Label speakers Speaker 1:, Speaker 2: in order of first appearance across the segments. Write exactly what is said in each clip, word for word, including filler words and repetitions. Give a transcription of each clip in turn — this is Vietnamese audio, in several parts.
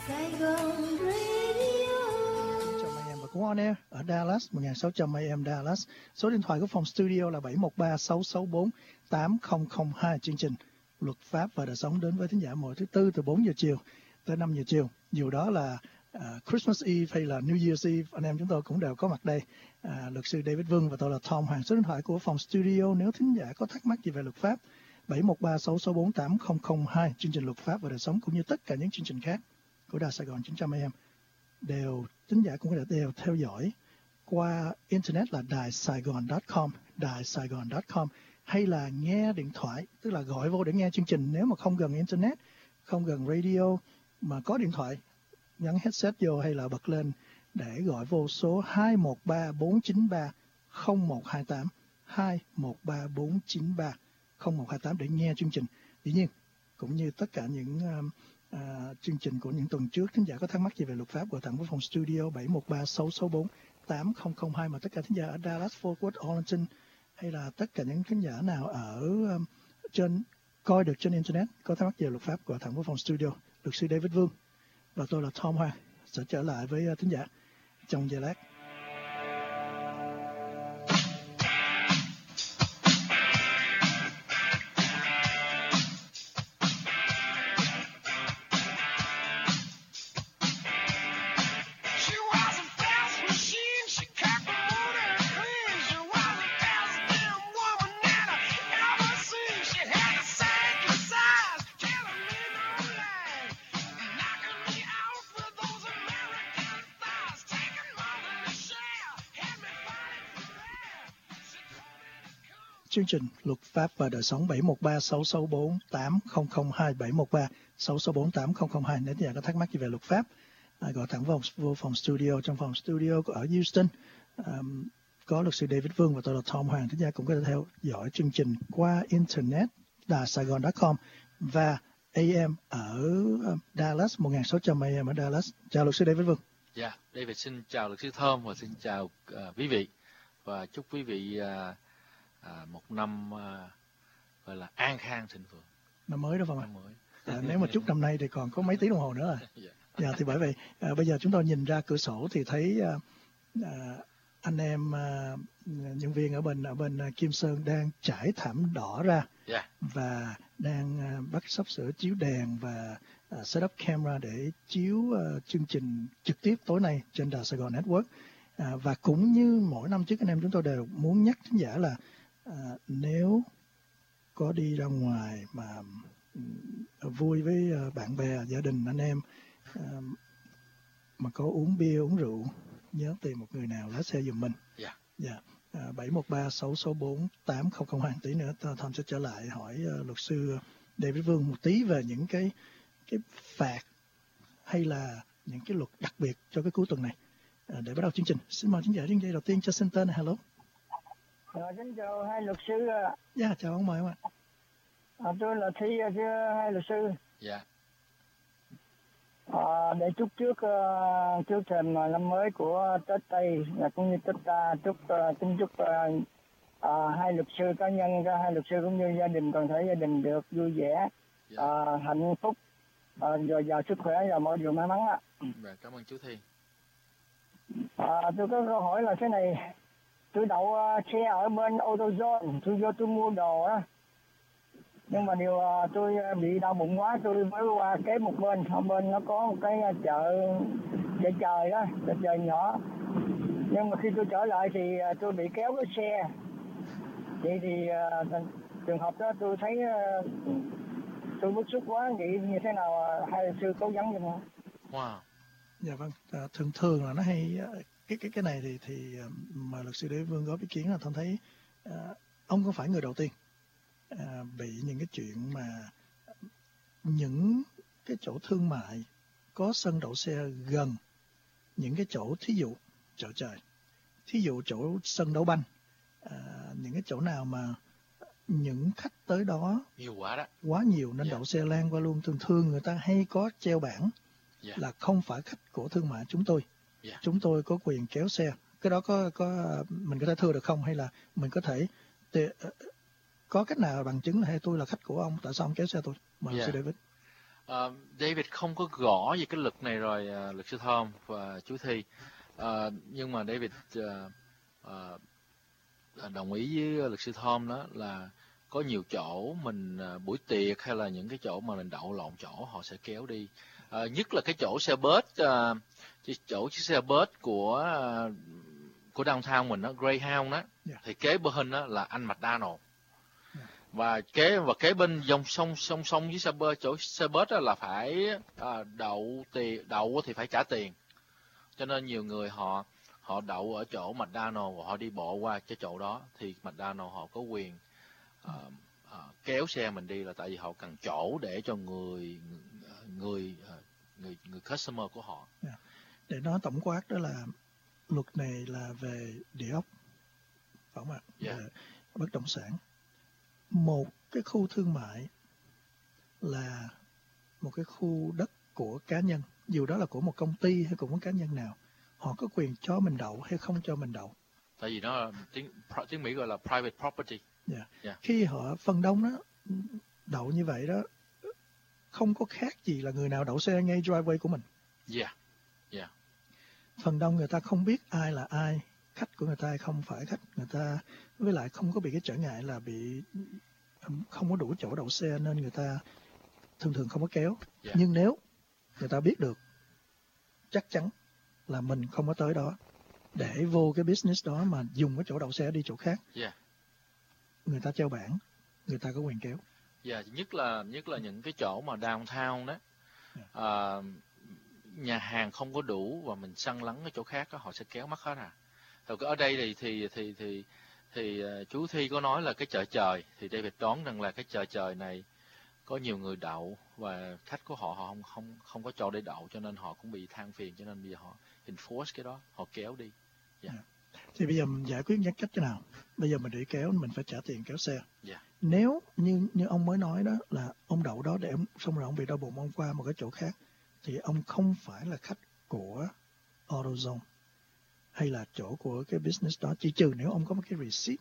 Speaker 1: Sài Gòn Radio.
Speaker 2: Và cũng on air ở Dallas một nghìn sáu trăm A M Dallas. Số điện thoại của phòng studio là bảy một ba sáu sáu bốn tám không không hai. Chương trình Luật pháp và đời sống đến với thính giả mỗi thứ tư từ bốn giờ chiều tới năm giờ chiều. Dù đó là uh, Christmas Eve hay là New Year's Eve, anh em chúng tôi cũng đều có mặt đây. Uh, luật sư David Vương và tôi là Tom Hoàng. Số điện thoại của phòng studio nếu thính giả có thắc mắc gì về luật pháp bảy một ba sáu sáu bốn tám không không hai. Chương trình Luật pháp và đời sống cũng như tất cả những chương trình khác của Đài Sài Gòn chín trăm A M đều thính giả cũng có thể đều theo dõi qua internet là đài sài gòn chấm com, đài sài gòn chấm com, hay là nghe điện thoại, tức là gọi vô để nghe chương trình. Nếu mà không gần internet, không gần radio mà có điện thoại, nhấn headset vô hay là bật lên để gọi vô số hai một ba bốn chín ba không một hai tám, hai một ba bốn chín ba không một hai tám để nghe chương trình. Dĩ nhiên cũng như tất cả những um, uh, chương trình của những tuần trước, thính giả có thắc mắc gì về luật pháp, gọi thẳng với phòng studio bảy một ba sáu sáu bốn tám không không hai. Mà tất cả thính giả ở Dallas, Fort Worth, Arlington hay là tất cả những thính giả nào ở um, trên coi được trên internet có thắc mắc về luật pháp, gọi thẳng với phòng studio. Luật sư David Vương và tôi là Tom Hoàng sẽ trở lại với uh, thính giả trong giây lát. Chương trình Luật pháp và đời sống bảy một ba sáu sáu bốn tám không không hai, bảy một ba sáu sáu bốn tám không không hai. Nếu nhà có thắc mắc gì về luật pháp, à, gọi thẳng vào, vô phòng studio. Trong phòng studio ở Houston um, có luật sư David Vương và tôi là Tom Hoàng. Thính giả cũng có thể theo dõi chương trình qua internet đài sài gòn chấm com và A M ở Dallas, một nghìn sáu trăm A M ở Dallas. Chào luật sư David Vương.
Speaker 3: Dạ, yeah, David xin chào luật sư Thơm và xin chào uh, quý vị và chúc quý vị uh, À, một năm à, gọi là an khang thịnh vượng.
Speaker 2: Năm mới đó phải không ạ?
Speaker 3: Năm mới.
Speaker 2: À, nếu mà chúc năm nay thì còn có mấy tiếng đồng hồ nữa rồi. Dạ, yeah, thì bởi vậy à, bây giờ chúng tôi nhìn ra cửa sổ thì thấy à, à, anh em à, nhân viên ở bên ở bên Kim Sơn đang trải thảm đỏ ra,
Speaker 3: yeah.
Speaker 2: và đang à, bắt sắp sửa chiếu đèn và à, set up camera để chiếu à, chương trình trực tiếp tối nay trên đài Sài Gòn Network. À, và cũng như mỗi năm trước, anh em chúng tôi đều muốn nhắc thính giả là À, nếu có đi ra ngoài mà um, vui với uh, bạn bè, gia đình, anh em uh, mà có uống bia, uống rượu, nhớ tìm một người nào lái xe giùm mình.
Speaker 3: Dạ.
Speaker 2: Dạ. bảy một ba sáu sáu bốn tám không không hai. Tí nữa Tom sẽ trở lại hỏi uh, luật sư David Vương một tí về những cái cái phạt hay là những cái luật đặc biệt cho cái cuối tuần này. À, để bắt đầu chương trình, xin mời thính giả trên dây đầu tiên cho xin tên. Hello.
Speaker 4: Rồi, xin chào hai luật sư.
Speaker 2: Dạ, yeah, chào ông, mời ông ạ.
Speaker 4: À, tôi là Thi, hai luật sư.
Speaker 3: Dạ.
Speaker 4: À, để chúc trước uh, trước thềm năm mới của Tết Tây và cũng như Tết ta, chúc uh, xin chúc uh, uh, hai luật sư cá nhân, hai luật sư cũng như gia đình, toàn thể gia đình được vui vẻ, dạ. uh, hạnh phúc, uh, dồi dào sức khỏe và mọi điều may mắn ạ.
Speaker 3: Dạ, cảm ơn chú Thi.
Speaker 4: À, tôi có câu hỏi là thế này. Tôi đậu uh, xe ở bên AutoZone, tôi vô tôi mua đồ á, nhưng mà điều uh, tôi bị đau bụng quá, tôi mới qua kế một bên, ở bên nó có một cái chợ chợ trời đó, chợ trời nhỏ, nhưng mà khi tôi trở lại thì uh, tôi bị kéo cái xe. Vậy thì uh, trường hợp đó tôi thấy uh, tôi bức xúc quá, nghĩ như thế nào uh, hai luật sư cố gắng giùm không?
Speaker 3: Wow.
Speaker 2: Dạ vâng, à, thường thường là nó hay cái cái cái này thì thì mà luật sư Đế Vương góp ý kiến là tôi thấy à, ông không phải người đầu tiên à, bị những cái chuyện mà những cái chỗ thương mại có sân đậu xe gần những cái chỗ, thí dụ chợ trời, thí dụ chỗ sân đấu banh, à, những cái chỗ nào mà những khách tới đó
Speaker 3: nhiều quá đó,
Speaker 2: quá nhiều nên yeah. đậu xe lan qua luôn. Thường thường người ta hay có treo bảng yeah. là không phải khách của thương mại chúng tôi, yeah. chúng tôi có quyền kéo xe. Cái đó có có mình có thể thưa được không, hay là mình có thể có cách nào bằng chứng là hay tôi là khách của ông, tại sao ông kéo xe tôi? Mời
Speaker 3: yeah.
Speaker 2: sư David.
Speaker 3: Ờ, David không có gõ về cái luật này rồi, uh, luật sư Thom và chú Thi. Uh, nhưng mà David uh, uh, đồng ý với luật sư Thom đó là có nhiều chỗ mình uh, buổi tiệc hay là những cái chỗ mà mình đậu lộn chỗ họ sẽ kéo đi. Uh, nhất là cái chỗ xe bus, uh, chỗ chiếc xe bus của uh, của downtown mình đó, Greyhound đó,
Speaker 2: Yeah.
Speaker 3: thì kế bên đó là anh McDonald. Và kế và kế bên dòng song song song với xe bus, chỗ xe bus đó là phải à, đậu tiền đậu thì phải trả tiền, cho nên nhiều người họ họ đậu ở chỗ McDonald và họ đi bộ qua cái chỗ đó thì McDonald họ có quyền à, à, kéo xe mình đi, là tại vì họ cần chỗ để cho người người người người customer của họ.
Speaker 2: Yeah. Để nói tổng quát đó là luật này là về địa ốc, phải không ạ?
Speaker 3: Yeah.
Speaker 2: Về bất động sản. Một cái khu thương mại là một cái khu đất của cá nhân, dù đó là của một công ty hay của một cá nhân nào, họ có quyền cho mình đậu hay không cho mình đậu.
Speaker 3: Tại vì nó là tiếng tiếng Mỹ gọi là private property.
Speaker 2: Yeah.
Speaker 3: Yeah.
Speaker 2: Khi họ phần đông đó đậu như vậy đó, không có khác gì là người nào đậu xe ngay driveway của mình.
Speaker 3: Yeah. Yeah.
Speaker 2: Phần đông người ta không biết ai là ai, khách của người ta hay không phải khách người ta, với lại không có bị cái trở ngại là bị không có đủ chỗ đậu xe nên người ta thường thường không có kéo.
Speaker 3: Yeah.
Speaker 2: Nhưng nếu người ta biết được chắc chắn là mình không có tới đó để vô cái business đó mà dùng cái chỗ đậu xe đi chỗ khác,
Speaker 3: Yeah.
Speaker 2: người ta treo bảng, người ta có quyền kéo.
Speaker 3: Yeah, nhất là nhất là những cái chỗ mà downtown đó,
Speaker 2: Yeah.
Speaker 3: à, nhà hàng không có đủ và mình săn lắng cái chỗ khác đó, họ sẽ kéo mất hết à. Rồi ở đây thì thì thì thì thì uh, chú Thi có nói là cái chợ trời, thì David đoán rằng là cái chợ trời này có nhiều người đậu và khách của họ họ không không không có chỗ để đậu, cho nên họ cũng bị than phiền, cho nên bây giờ họ enforce cái đó, họ kéo đi. Yeah.
Speaker 2: Yeah. Thì bây giờ mình giải quyết cách thế nào? Bây giờ mình đi kéo mình phải trả tiền kéo xe.
Speaker 3: Yeah.
Speaker 2: Nếu như như ông mới nói đó là ông đậu đó để ông, xong rồi ông bị đau bụng ông qua một cái chỗ khác, thì ông không phải là khách của AutoZone hay là chỗ của cái business đó, chỉ trừ nếu ông có một cái receipt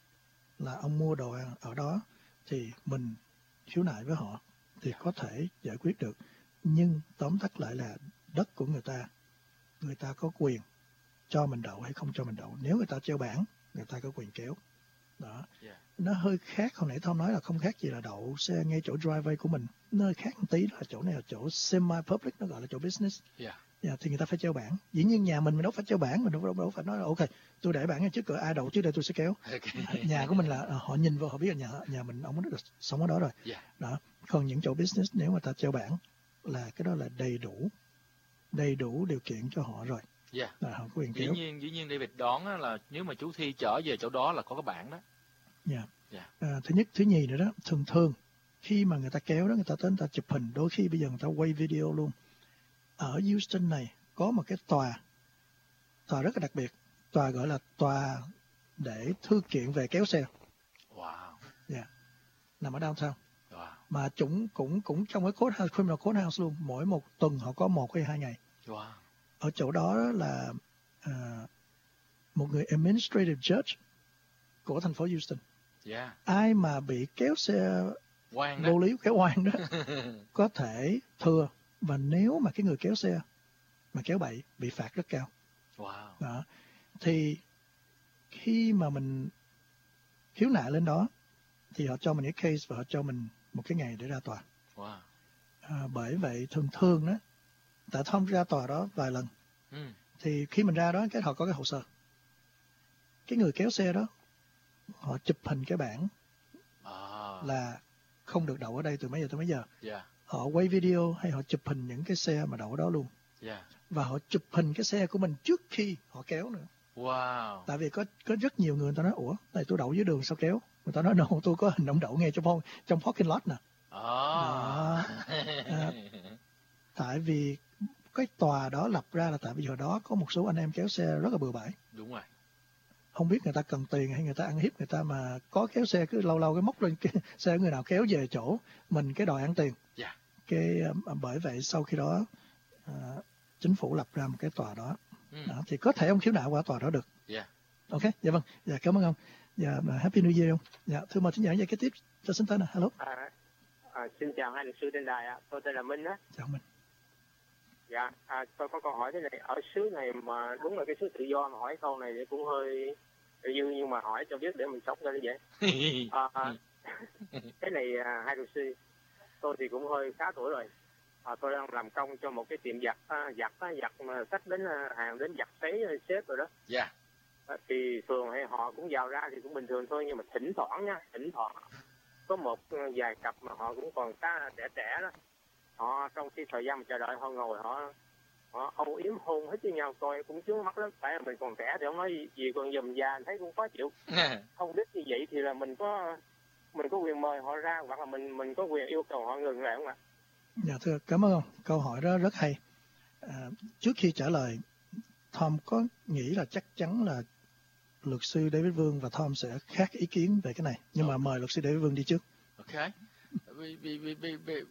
Speaker 2: là ông mua đồ ở đó thì mình khiếu nại với họ thì có thể giải quyết được. Nhưng tóm tắt lại là đất của người ta, người ta có quyền cho mình đậu hay không cho mình đậu. Nếu người ta treo bảng, người ta có quyền kéo. Đó.
Speaker 3: Yeah.
Speaker 2: Nó hơi khác, hồi nãy Tom nói là không khác gì là đậu xe ngay chỗ driveway của mình. Nơi khác một tí là chỗ này là chỗ semi-public, nó gọi là chỗ business.
Speaker 3: Yeah.
Speaker 2: Yeah, thì người ta phải treo bảng. Dĩ nhiên nhà mình mình đâu phải treo bảng, mình đâu, đâu, đâu phải nói là ok, tôi để bảng ngay trước cửa, ai đậu trước đây tôi sẽ kéo.
Speaker 3: Okay.
Speaker 2: Nhà của mình là họ nhìn vào họ biết là nhà nhà mình ông nó được sống ở đó rồi.
Speaker 3: Yeah.
Speaker 2: Đó. Còn những chỗ business nếu mà ta treo bảng là cái đó là đầy đủ đầy đủ điều kiện cho họ rồi.
Speaker 3: Yeah.
Speaker 2: Là họ có quyền
Speaker 3: Dĩ
Speaker 2: kéo.
Speaker 3: nhiên dĩ nhiên David đoán á là nếu mà chú Thi chở về chỗ đó là có cái bảng đó.
Speaker 2: Yeah.
Speaker 3: Yeah.
Speaker 2: À, thứ nhất, thứ nhì nữa đó, thường thường khi mà người ta kéo đó, người ta tới người ta chụp hình, đôi khi bây giờ người ta quay video luôn. Ở Houston này có một cái tòa, tòa rất là đặc biệt, tòa gọi là tòa để thư kiện về kéo xe.
Speaker 3: Wow.
Speaker 2: Yeah. Nằm ở downtown.
Speaker 3: Wow.
Speaker 2: Mà chúng cũng cũng trong cái courthouse, criminal courthouse luôn, mỗi một tuần họ có một hay hai ngày.
Speaker 3: Wow.
Speaker 2: Ở chỗ đó là à, một người administrative judge của thành phố Houston.
Speaker 3: Yeah.
Speaker 2: Ai mà bị kéo xe
Speaker 3: Quan đó.
Speaker 2: vô lý, kéo oan đó có thể thưa, và nếu mà cái người kéo xe mà kéo bậy bị phạt rất cao.
Speaker 3: Wow.
Speaker 2: Đó. Thì khi mà mình khiếu nại lên đó thì họ cho mình cái case và họ cho mình một cái ngày để ra tòa.
Speaker 3: Wow.
Speaker 2: À, bởi vậy thường thường đó, tại Tom ra tòa đó vài lần,
Speaker 3: Ừ.
Speaker 2: thì khi mình ra đó cái họ có cái hồ sơ, cái người kéo xe đó họ chụp hình cái bảng
Speaker 3: À.
Speaker 2: là không được đậu ở đây từ mấy giờ tới mấy giờ.
Speaker 3: Yeah.
Speaker 2: Họ quay video hay họ chụp hình những cái xe mà đậu ở đó luôn,
Speaker 3: Yeah.
Speaker 2: và họ chụp hình cái xe của mình trước khi họ kéo nữa.
Speaker 3: Wow.
Speaker 2: Tại vì có có rất nhiều người, người ta nói ủa này tôi đậu dưới đường sao kéo, người ta nói no, tôi có hình ông đậu ngay trong trong parking lot nè.
Speaker 3: À.
Speaker 2: Đó. À, tại vì cái tòa đó lập ra là tại vì hồi đó có một số anh em kéo xe rất là bừa bãi,
Speaker 3: Đúng rồi.
Speaker 2: không biết người ta cần tiền hay người ta ăn hiếp người ta mà có kéo xe cứ lâu lâu cái móc lên cái xe người nào kéo về chỗ mình cái đòi ăn tiền.
Speaker 3: Yeah.
Speaker 2: Cái uh, bởi vậy sau khi đó uh, chính phủ lập ra một cái tòa đó.
Speaker 3: Ừ.
Speaker 2: Đó, thì có thể ông khiếu nại qua tòa đó được.
Speaker 3: Yeah.
Speaker 2: Ok, dạ vâng, dạ cảm ơn ông. Dạ, mà Happy New Year ông. Dạ, thưa mời thính giả dây kế tiếp cho xin tên là hello.
Speaker 5: À, À, xin chào hai luật sư trên đài ạ. Tôi tên là Minh á.
Speaker 2: Chào Minh.
Speaker 5: Dạ, à, tôi có câu hỏi thế này. Ở xứ này mà đúng là cái xứ tự do mà hỏi câu này thì cũng hơi tự dư, nhưng mà hỏi cho biết để mình sống cho nó dễ. À, à, cái này à, hai luật sư, tôi thì cũng hơi khá tuổi rồi. À, tôi đang làm công cho một cái tiệm giặt, à, giặt à, giặt mà khách đến à, hàng đến giặt sấy xếp rồi đó.
Speaker 3: Dạ. Yeah.
Speaker 5: À, thì thường hay họ cũng vào ra thì cũng bình thường thôi, nhưng mà thỉnh thoảng nha, thỉnh thoảng có một vài cặp mà họ cũng còn khá trẻ trẻ đó. Họ trong khi thời gian mà chờ đợi họ ngồi họ họ âu yếm hôn hết với nhau, coi cũng chướng mắt lắm. Phải là mình còn trẻ thì không nói gì, còn dùm già thấy cũng khó chịu. Không biết như vậy thì là mình có mình có quyền mời họ ra, hoặc là mình mình có quyền yêu cầu họ ngừng lại không ạ?
Speaker 2: Dạ thưa, cảm ơn ông. Câu hỏi đó rất hay. À, trước khi trả lời, Tom có nghĩ là chắc chắn là luật sư David Vương và Tom sẽ khác ý kiến về cái này, nhưng mà mời luật sư David Vương đi trước.
Speaker 3: Ok. Vì, vì, vì, vì, vì...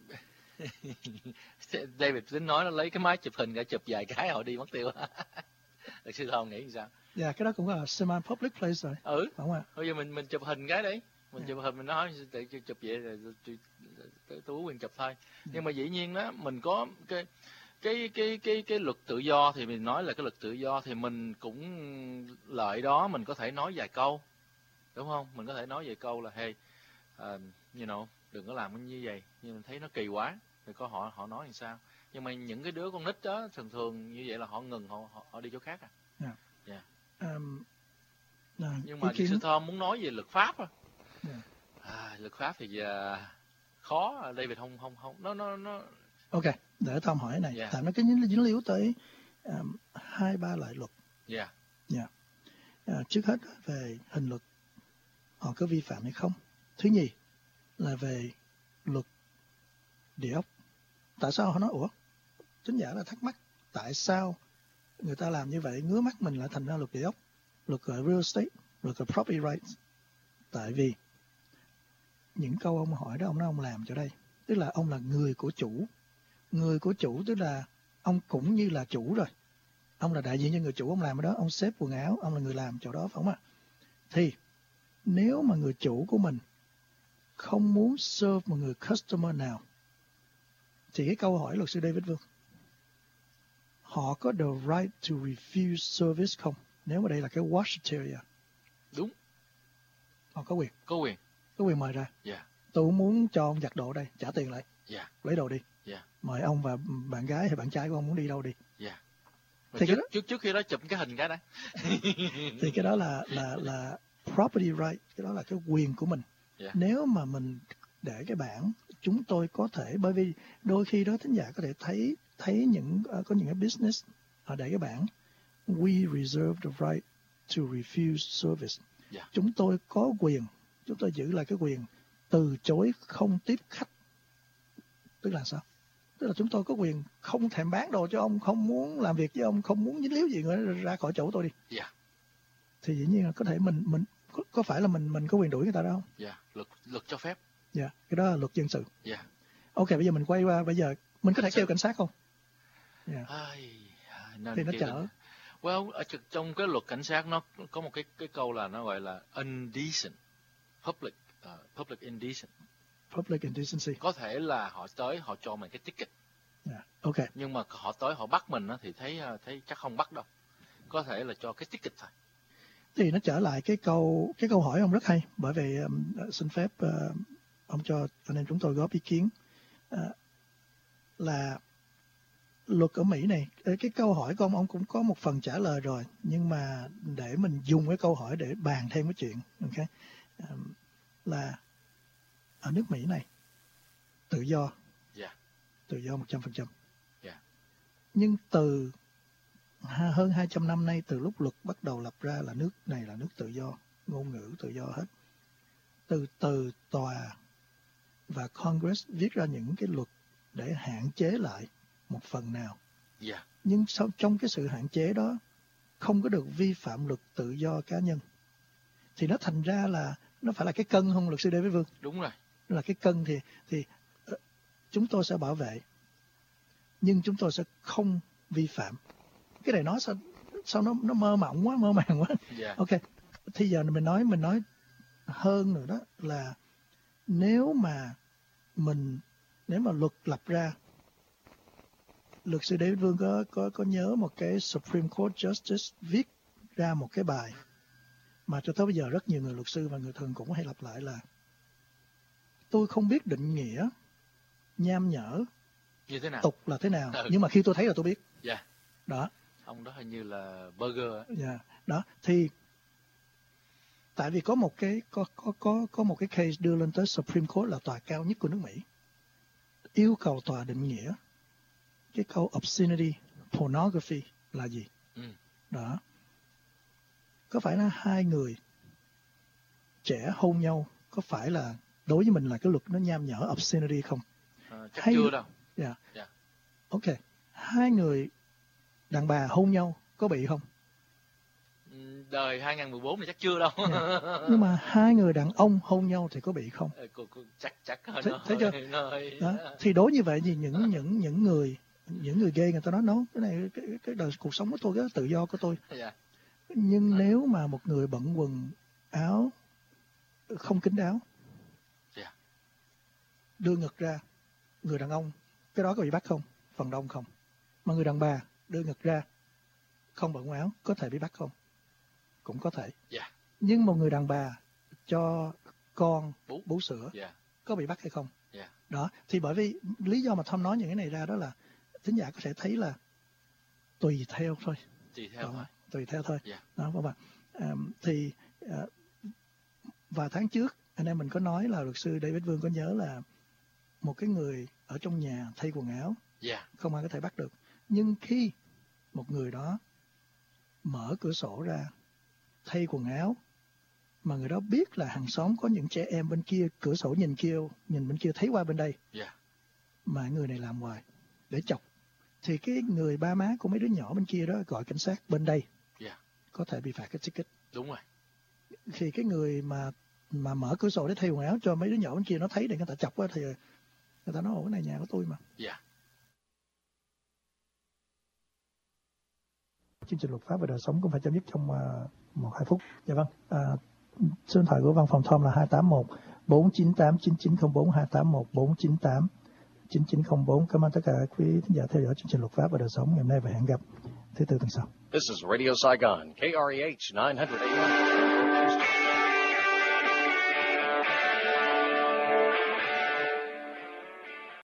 Speaker 3: David tính nói nó lấy cái máy chụp hình cả chụp vài cái họ đi mất tiêu. Luật sư Tom nghĩ sao?
Speaker 2: Dạ, cái đó cũng là semi-public place rồi.
Speaker 3: Ừ.
Speaker 2: Phải không ạ?
Speaker 3: Bây giờ mình mình chụp hình cái đấy, mình
Speaker 2: Yeah.
Speaker 3: chụp hình mình nói tự chụp vậy rồi tôi tôi có quyền chụp thôi. Nhưng mà dĩ nhiên đó mình có cái cái cái cái cái luật tự do, thì mình nói là cái luật tự do thì mình cũng lợi đó, mình có thể nói vài câu, đúng không? Mình có thể nói vài câu là hey, uh, you know, đừng có làm như vậy, nhưng mình thấy nó kỳ quá, rồi có họ họ nói làm sao. Nhưng mà những cái đứa con nít đó thường thường như vậy là họ ngừng, họ họ, họ đi chỗ khác à.
Speaker 2: Yeah.
Speaker 3: Yeah.
Speaker 2: Um, à,
Speaker 3: Nhưng mà
Speaker 2: ý kiến...
Speaker 3: sư Thom muốn nói về luật pháp à.
Speaker 2: Yeah.
Speaker 3: À, luật pháp thì uh, khó, David không không không nó nó nó
Speaker 2: Ok, để Tom hỏi này.
Speaker 3: Yeah.
Speaker 2: Tại nó cái dính líu tới um, hai ba loại luật.
Speaker 3: Yeah.
Speaker 2: Yeah. À, trước hết về hình luật, họ có vi phạm hay không. Thứ nhì là về luật địa ốc. Tại sao họ nói ủa? Thính giả là thắc mắc tại sao người ta làm như vậy, ngứa mắt mình lại thành ra luật địa ốc, luật gọi real estate, luật gọi property rights. Tại vì những câu ông hỏi đó, ông nói ông làm cho đây, tức là ông là người của chủ. Người của chủ tức là ông cũng như là chủ rồi. Ông là đại diện cho người chủ, ông làm ở đó, ông xếp quần áo, ông là người làm chỗ đó, phải không ạ? Thì nếu mà người chủ của mình không muốn serve một người customer nào, thì cái câu hỏi luật sư David Vương, họ có the right to refuse service không? Nếu mà đây là cái wash area.
Speaker 3: Đúng.
Speaker 2: Họ có quyền.
Speaker 3: Có quyền.
Speaker 2: Có quyền mời ra.
Speaker 3: Yeah.
Speaker 2: Tôi muốn cho ông giặt đồ đây, trả tiền lại.
Speaker 3: Yeah.
Speaker 2: Lấy đồ đi.
Speaker 3: Yeah.
Speaker 2: Mời ông và bạn gái hay bạn trai của ông muốn đi đâu đi.
Speaker 3: Yeah.
Speaker 2: Thì
Speaker 3: trước,
Speaker 2: đó,
Speaker 3: trước trước khi đó chụp cái hình cái đấy.
Speaker 2: thì cái đó là là là property right, cái đó là cái quyền của mình.
Speaker 3: Yeah.
Speaker 2: Nếu mà mình để cái bảng, chúng tôi có thể, bởi vì đôi khi đó thính giả có thể thấy thấy những uh, có những cái business họ để cái bảng we reserve the right to refuse service.
Speaker 3: Yeah.
Speaker 2: Chúng tôi có quyền, chúng tôi giữ lại cái quyền từ chối không tiếp khách. Tức là sao? Tức là chúng tôi có quyền không thèm bán đồ cho ông, không muốn làm việc với ông, không muốn dính líu gì nữa, ra khỏi chỗ tôi đi.
Speaker 3: Yeah.
Speaker 2: Thì dĩ nhiên là có thể mình mình có, có phải là mình mình có quyền đuổi người ta đó không?
Speaker 3: Yeah. Luật luật cho phép.
Speaker 2: Dạ, yeah. Cái đó là luật dân sự.
Speaker 3: Yeah.
Speaker 2: Ok, bây giờ mình quay qua, bây giờ mình có thể kêu cảnh sát không? Yeah.
Speaker 3: Ai, nên
Speaker 2: Thì nó
Speaker 3: kêu
Speaker 2: chở.
Speaker 3: cảnh- Well, ở tr- trong cái luật cảnh sát nó có một cái cái câu là nó gọi là indecent, public uh, public indecent.
Speaker 2: Public indecency.
Speaker 3: Có thể là họ tới họ cho mình cái ticket,
Speaker 2: Yeah. Ok.
Speaker 3: nhưng mà họ tới họ bắt mình á thì thấy uh, thấy chắc không bắt đâu. Có thể là cho cái ticket thôi.
Speaker 2: Thì nó trở lại cái câu cái câu hỏi ông rất hay, bởi vì um, xin phép uh, ông cho anh em chúng tôi góp ý kiến uh, là luật ở Mỹ này, cái câu hỏi của ông ông cũng có một phần trả lời rồi, nhưng mà để mình dùng cái câu hỏi để bàn thêm cái chuyện, ok, um, là ở nước Mỹ này tự do,
Speaker 3: Yeah.
Speaker 2: tự do một trăm phần trăm.
Speaker 3: Yeah.
Speaker 2: Nhưng từ ha- hơn hai trăm năm nay, từ lúc luật bắt đầu lập ra là nước này là nước tự do, ngôn ngữ tự do hết. Từ từ tòa và Congress viết ra những cái luật để hạn chế lại một phần nào.
Speaker 3: Yeah.
Speaker 2: Nhưng sau trong cái sự hạn chế đó không có được vi phạm luật tự do cá nhân. Thì nó thành ra là nó phải là cái cân không, luật sư David Vương?
Speaker 3: Đúng rồi.
Speaker 2: Nó là cái cân thì thì uh, chúng tôi sẽ bảo vệ, nhưng chúng tôi sẽ không vi phạm. Cái này nói sao sao nó nó mơ mộng quá, mơ màng quá.
Speaker 3: Yeah.
Speaker 2: Ok, thì giờ mình nói mình nói hơn nữa đó là nếu mà mình nếu mà luật lập ra, luật sư David Vương có có có nhớ một cái Supreme Court Justice viết ra một cái bài mà cho tới bây giờ rất nhiều người luật sư và người thường cũng hay lặp lại là tôi không biết định nghĩa nham nhở
Speaker 3: Như thế nào?
Speaker 2: tục là thế nào,
Speaker 3: Ừ.
Speaker 2: nhưng mà khi tôi thấy là tôi biết.
Speaker 3: Dạ.
Speaker 2: Đó.
Speaker 3: Ông đó hình như là Burger á.
Speaker 2: Dạ. Đó thì tại vì có một cái có có có có một cái case đưa lên tới Supreme Court là tòa cao nhất của nước Mỹ, yêu cầu tòa định nghĩa cái câu obscenity, pornography là gì.
Speaker 3: Ừ.
Speaker 2: Đó. Có phải là hai người trẻ hôn nhau có phải là đối với mình là cái luật nó nham nhở obscenity không?
Speaker 3: À, chắc
Speaker 2: Hay-
Speaker 3: chưa đâu.
Speaker 2: Dạ.
Speaker 3: Dạ.
Speaker 2: Ok. Hai người đàn bà hôn nhau có bị không?
Speaker 3: Ừ, đời hai không một bốn thì chắc chưa đâu.
Speaker 2: Nhưng mà hai người đàn ông hôn nhau thì có bị không?
Speaker 3: Ờ, cô, cô, chắc chắc
Speaker 2: Thấy-
Speaker 3: nó
Speaker 2: thấy chưa?
Speaker 3: hơi- nó hơi-
Speaker 2: Đó. Thì đối như vậy thì những những những người những người gay người ta nói nó cái này cái, cái đời cuộc sống của tôi, cái tự do của tôi.
Speaker 3: Dạ.
Speaker 2: Nhưng nếu mà một người bận quần áo không kín đáo,
Speaker 3: Dạ.
Speaker 2: đưa ngực ra, người đàn ông cái đó có bị bắt không? Phần đông không. Mà người đàn bà đưa ngực ra không bận quần áo có thể bị bắt không? Cũng có thể.
Speaker 3: Dạ.
Speaker 2: Nhưng một người đàn bà cho con
Speaker 3: Bú.
Speaker 2: bú sữa
Speaker 3: Dạ.
Speaker 2: có bị bắt hay không?
Speaker 3: Dạ.
Speaker 2: Đó, thì bởi vì lý do mà Tom nói những cái này ra đó là thính giả có thể thấy là tùy theo thôi.
Speaker 3: Tùy theo
Speaker 2: Đó,
Speaker 3: thôi.
Speaker 2: tùy theo thôi.
Speaker 3: Dạ.
Speaker 2: Đó, các bạn. À, thì à, vài tháng trước anh em mình có nói là luật sư David Vương có nhớ là một cái người ở trong nhà thay quần áo
Speaker 3: Dạ.
Speaker 2: không ai có thể bắt được. Nhưng khi một người đó mở cửa sổ ra thay quần áo mà người đó biết là hàng xóm có những trẻ em bên kia, cửa sổ nhìn kia, nhìn bên kia thấy qua bên đây,
Speaker 3: Dạ.
Speaker 2: mà người này làm hoài để chọc, thì cái người ba má của mấy đứa nhỏ bên kia đó gọi cảnh sát bên đây,
Speaker 3: Dạ.
Speaker 2: có thể bị phạt cái ticket.
Speaker 3: Đúng rồi.
Speaker 2: Thì cái người mà mà mở cửa sổ để thay quần áo cho mấy đứa nhỏ bên kia nó thấy để người ta chọc á, thì người ta nói ồ cái này nhà của tôi mà.
Speaker 3: Dạ.
Speaker 2: Chương trình luật pháp và đời sống cũng phải chấm dứt trong uh, một hai phút. Dạ vâng. À, số điện thoại của văn phòng Tom là hai tám một bốn chín tám chín chín không bốn, hai tám một bốn chín tám chín chín không bốn. Cảm ơn tất cả quý thính giả theo dõi chương trình luật pháp và đời sống ngày hôm nay và hẹn gặp thứ tư tuần sau.
Speaker 6: This is Radio Saigon, K R E H nine hundred A M.